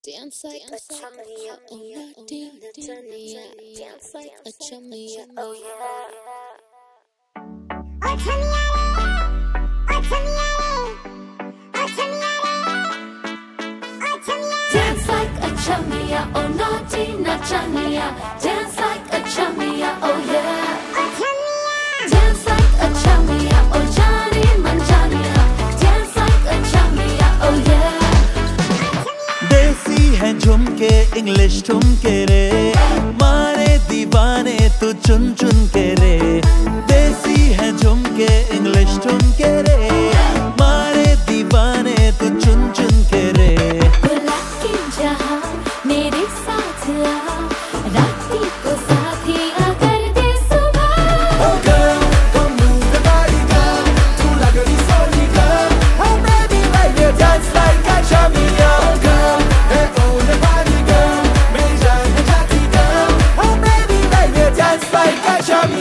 Dance like a chummy, oh naughty, dance like a chummy, oh yeah. Dance like a chummy, oh naughty, nachaniya. Dance like a chummy, oh yeah. Dance like a chummy, oh Johnny Manjaniya. Dance like a chummy, oh yeah. देसी है झुमके English ठुमके रे, मारे दीवाने तू चुन चुन के रे। देसी है झुमके इंग्लिश ठुमके रे, मारे दीवाने तू चुन चुन के रे। बुला के जहाँ मेरे साथ आ, राती को साथी अगर दे सुबह। Oh girl, come move the body girl, तू लग रही Soni girl. Oh baby baby dance like a chummy, oh girl. Hey oh the body girl, मेरी जान है जाती girl. Oh baby baby dance like a chummy.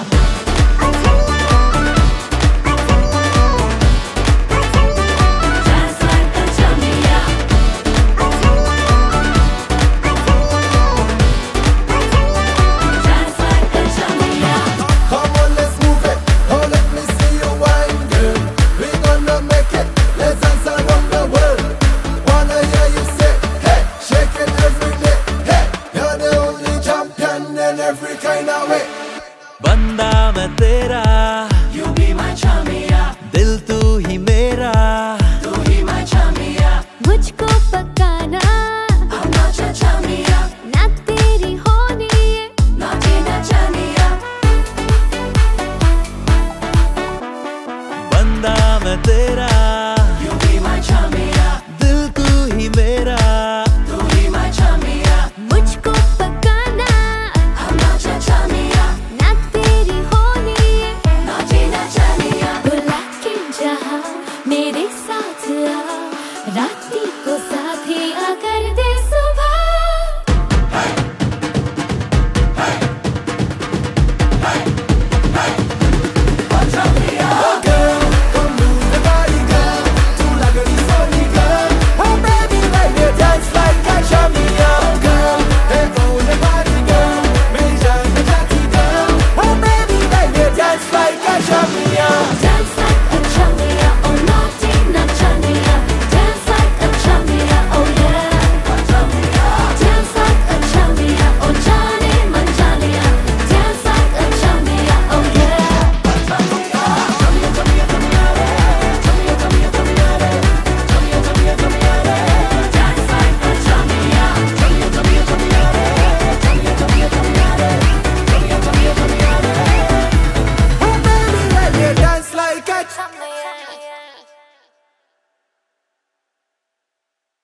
Every kind of way. बंदा मैं तेरा, You be my chummy, दिल तू ही मेरा। तू ही my chummy. मुझको पकाना, I'm not your chummy, ना तेरी होनी है, naughty nachaniya. बंदा मैं तेरा, You be my chummy, दिल तू ही मेरा। तू ही my chummy. मुझको पकाना, I'm not your chummy, ना तेरी होनी है। naughty nachaniya. बुला के जहाँ मेरे साथ आ, राती को साथी अगर दे